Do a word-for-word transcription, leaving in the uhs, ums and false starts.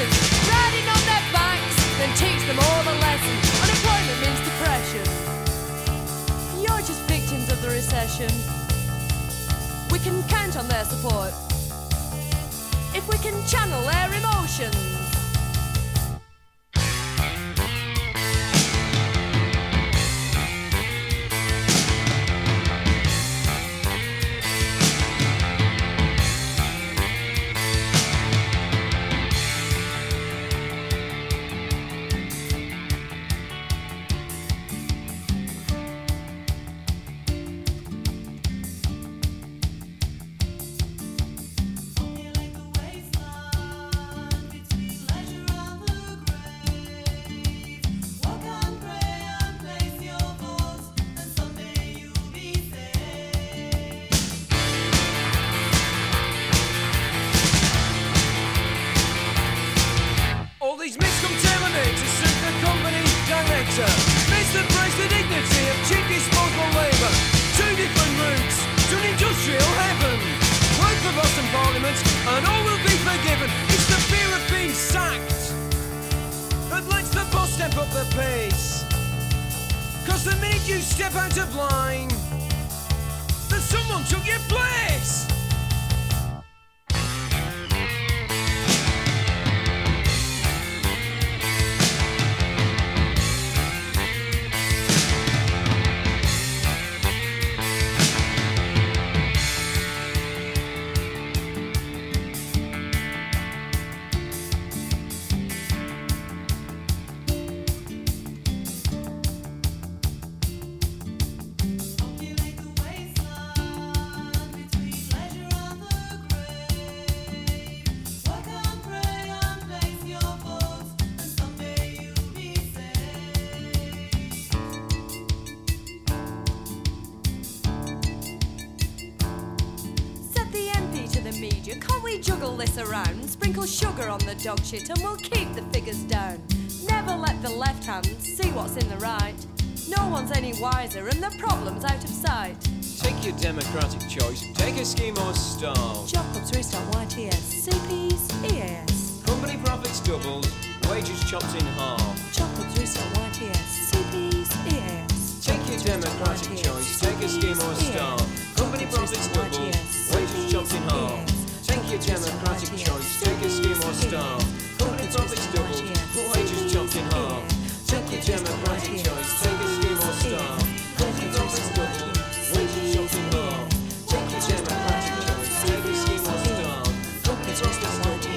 possessions, riding on their backs, then teach them all a lesson. Unemployment means depression. You're just victims of the recession. We can count on their support if we can channel their emotions. Mister Brace the dignity of cheap disposable labour. Two different routes to an industrial heaven. Work for Boston Parliament and all will be forgiven. It's the fear of being sacked that lets the boss step up the pace. Cause the minute you step out of line, that someone took your place. Media. Can't we juggle this around? Sprinkle sugar on the dog shit and we'll keep the figures down. Never let the left hand see what's in the right. No one's any wiser and the problem's out of sight. Take your democratic choice, take a scheme or style. Job clubs restart Y T S, C Ps, E A S. Company profits doubled, wages chopped in half. Job clubs restart Y T S, C Ps, E A S. Take your democratic choice, take a scheme or style. Company profits doubled, wages chopped in half. Take your democratic choice, take a scheme or style. Company profits doubled, wages chopped in half. Take your democratic choice, take a scheme or style. Company profits doubled, wages chopped in half. Take your democratic choice, take a scheme or style. Company profits doubled.